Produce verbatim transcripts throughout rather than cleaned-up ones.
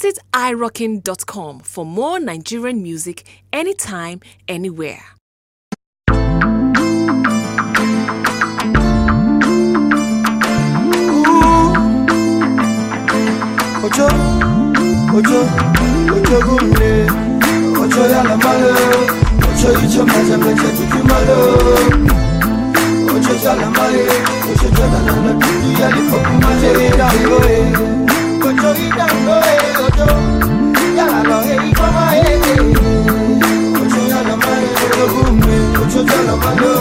Visit i rockin dot com for more Nigerian music anytime, anywhere. Ocho, ocho, ocho gumle, ocho ya la malo, ocho icho maja mecha tutu malo, ocho ya la male, ocho ya la la tutu ya li poku maje idango e, ocho idango e, ocho ya la lo e ikoma e, ocho ya la male, ocho gumle, ocho ya la malo,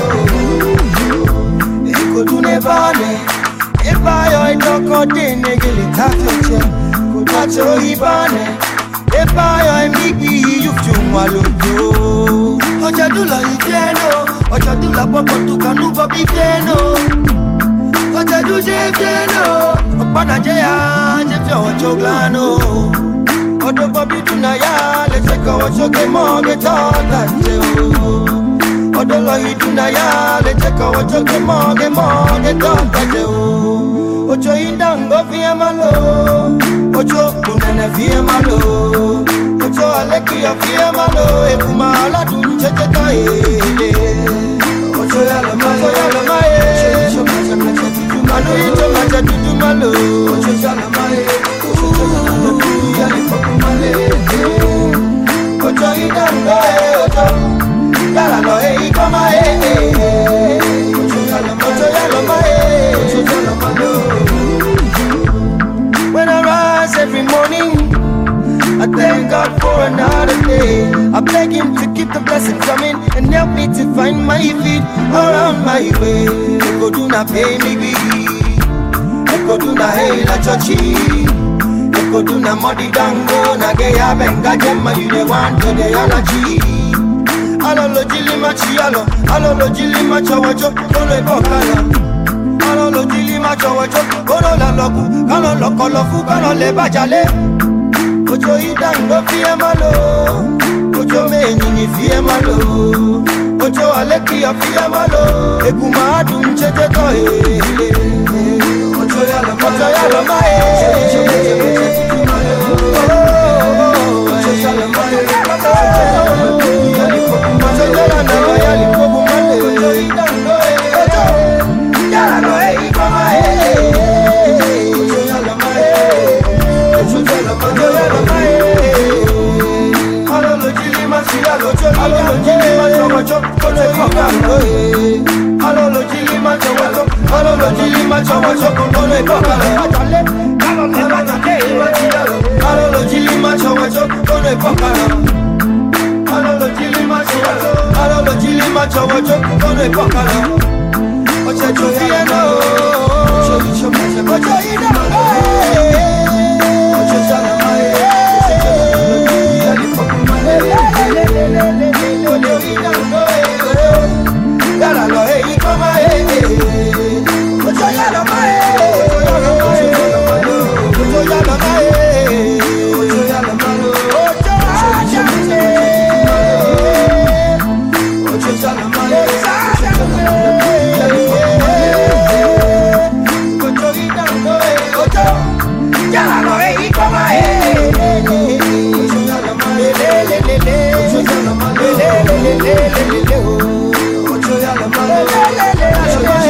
eko tu ne bane, eba yo idoko de negeli takoche. Macho ibane, eba yo emigi yufu mwalodo. Oja dula iteno, oja dula popo tukanu bobi teno. Oja duje teno, opada jeya jefyo choglano. Odo bobi tunaya, lecheko ochoke moge toka teo. Odo lohi tunaya, lecheko ochoke moge moge toka teo. Ocho indango fiye malo, ocho kunene fiye malo, ocho aleki ya fiye malo, ekuma ala duncheche tae. Ocho yalo malo, yalo mae, ocho macha macha tutu malo, ocho macha tutu malo, ocho yalo mae, ocho yalo poku male. Ocho indango e, ocho yala lo e ikoma e, ocho yalo malo, ocho yalo mae, ocho yalo malo. When I rise every morning, I thank God for another day. I beg Him to keep the blessings coming and help me to find my feet around my way. Eko do na pay me big, Eko do na hey la chochi, Eko do na modi dango na geya benga jema you the want to the allergy. Alo lo jili machi alo, alo lo jili macho wacho, olo ebokala. Kalo lo jili macho wacho, olo la loku, kalo lo kolofu, kalo le bajale. Ocho idango fiye malo, ocho menini fiye malo, ocho aleki ya fiye malo, ekuma adun cheche tohe. Ocho yalo mae, ocho yalo mae, ocho yalo mae, ocho yalo mae, yali poku male, ocho idango e, ocho yala lo e ikoma e, ocho yalo mae, ocho yalo mae, ocho yalo mae. Alo lo jili machi alo, alo lo jili macho wacho, kono ikokalo e. Alo lo jili macho wacho, alo lo jili macho wacho, kono ikokalo. Alo le bajale machi alo, alo lo jili macho wacho, kono ikokalo. Alo lo jili machi alo, alo lo jili macho wacho, kono ikokalo. Ocho fieno, ocho icho macho, ocho ida mae, ocho jala mae, ocho yali poku male, ocho ida mae, yala lo e ikoma e, ocho yala mae, ocho yala mae, ocho yala mae, ocho yala malo, ocho jale, ocho jala mae, yala lo e ikoma e, ocho yala mae, le le le le, ocho yala mae, le le le le le le, ocho yala mae, le le le le, ocho yala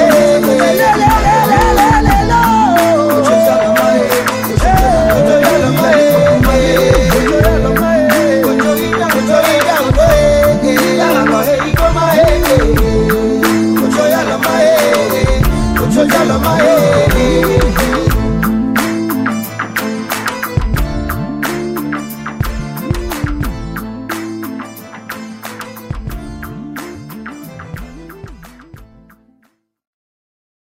mae, ocho yala mae, ocho yala mae, ocho ida, ocho ida e, yala lo e ikoma e, ocho yala mae, ocho yala mae.